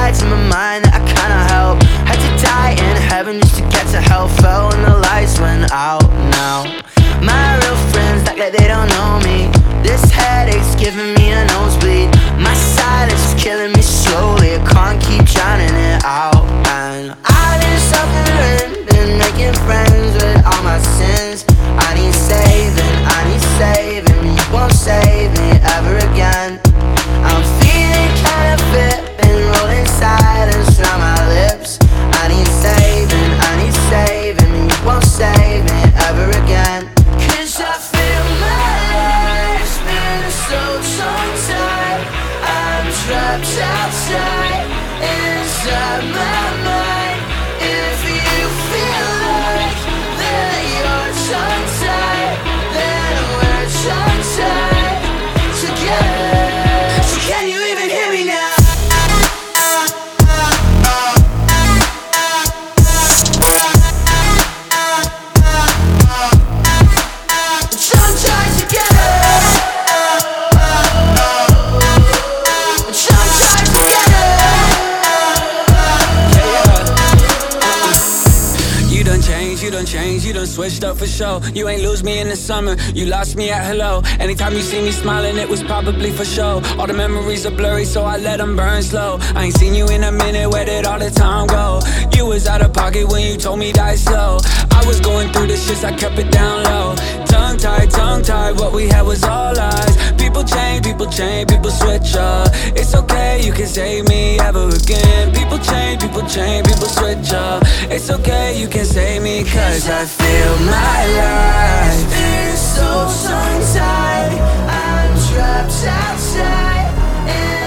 sides in my mind that I kinda help. Had to die in heaven just to get to hell. Fell when the lights went out. Now my real friends act like they don't know me. This headache's giving me a nosebleed. My silence is killing me slowly. I can't keep drowning it out. And I've been suffering, been making friends with all my sins. I need saving, I need saving. You won't save me ever again. I'm feeling kinda fit, been rolling silence around my lips. I need saving, I need saving. You won't save me ever again. Cause I feel my life's been so tongue-tied. I'm trapped outside, inside my mind. If you feel like that you're tongue-tied, then we're tongue-tied together. So can you even hear me now? Tongue-tied together. Tongue-tied together. You done changed, you done switched up for sure. You ain't lose me in the summer, you lost me at hello. Anytime you see me smiling, it was probably for show. All the memories are blurry, so I let them burn slow. I ain't seen you in a minute, where did all the time go? You was out of pocket when you told me die slow. I was going through the shits, I kept it down low. Tongue-tied, what we had was all lies. People change, people switch up. It's okay, you can save me ever again. People change, people switch up. It's okay, you can save me, cause I feel my life Been so tongue-tied, I'm trapped outside.